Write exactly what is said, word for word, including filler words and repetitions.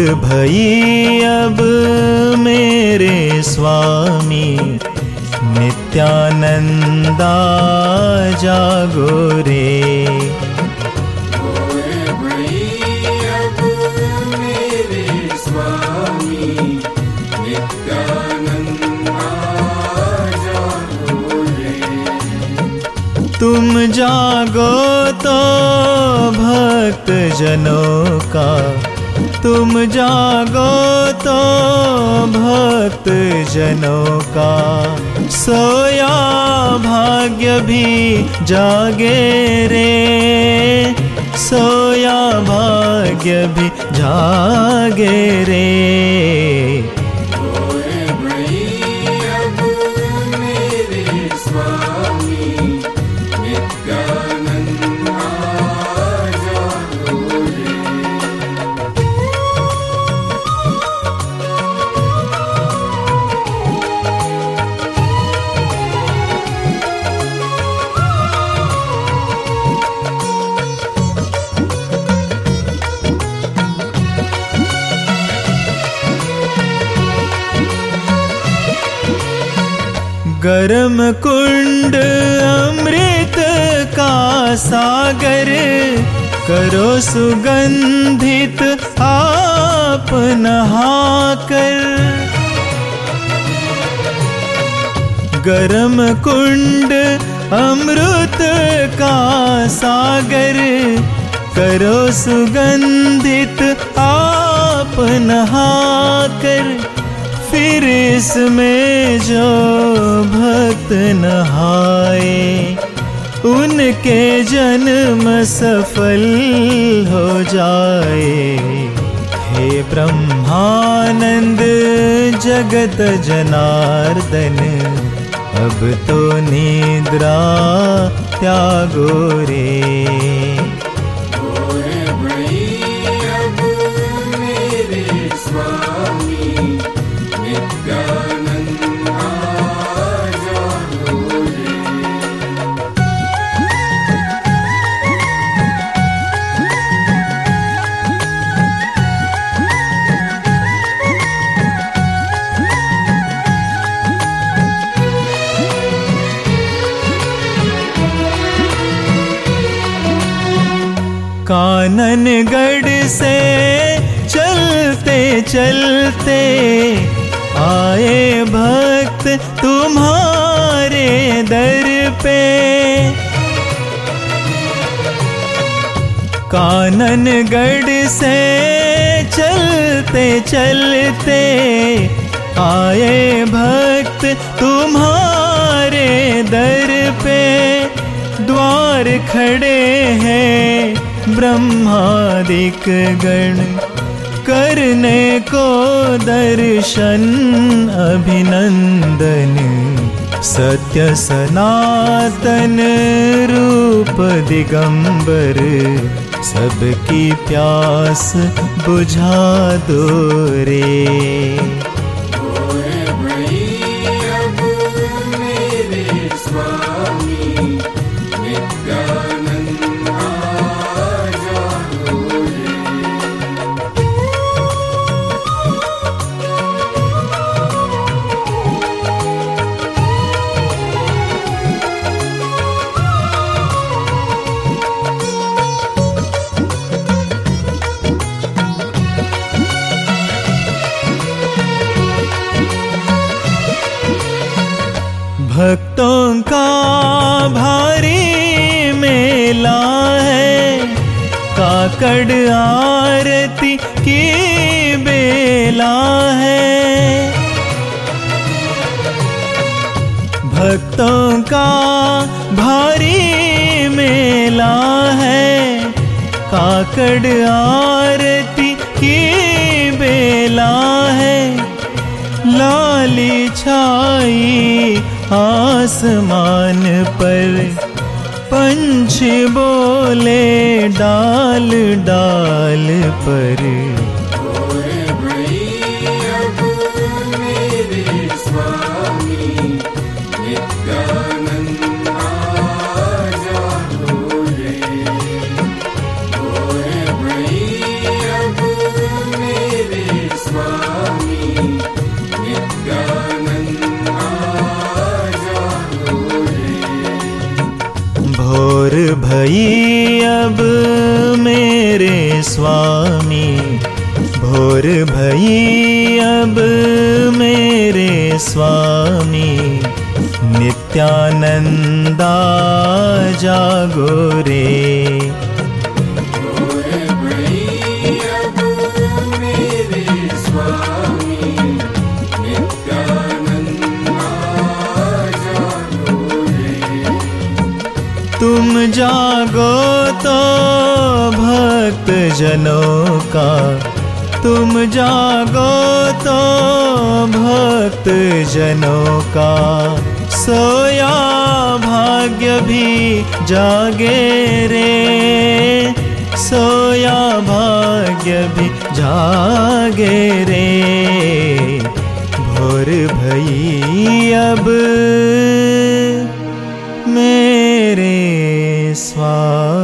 भई अब मेरे स्वामी, नित्यानंदा जागो रे। तुम जागो तो भक्त जनों का, तुम जागो तो भक्त जनों का, सोया भाग्य भी जागे रे, सोया भाग्य भी जागे रे। गरम कुंड अमृत का सागर, करो सुगंधित आप नहाकर। गरम कुंड अमृत का सागर, करो सुगंधित आप नहाकर। फिर इसमें जो भक्त नहाए, उनके जन्म सफल हो जाए। हे ब्रह्मानंद जगत जनार्दन, अब तो निद्रा त्यागो रे। काननगढ़ से चलते चलते आए भक्त तुम्हारे दर पे। काननगढ़ से चलते चलते आए भक्त तुम्हारे दर पे। द्वार खड़े हैं ब्रह्मादिक गण, करने को दर्शन अभिनंदन। सत्य सनातन रूप दिगंबर, सबकी प्यास बुझा दो रे। भक्तों का भारी मेला है, काकड़ आरती की बेला है। भक्तों का भारी मेला है, काकड़ आरती की बेला है। लाली छाई आसमान पर, पंछी बोले डाल डाल पर। मेरे भई अब मेरे स्वामी, नित्यानंदा जागो रे। तुम जागो तो भक्त जनों का, तुम जागो तो भक्त जनों का, सोया भाग्य भी जागे रे, सोया भाग्य भी जागे रे। भोर भई अब मेरे स्वामी।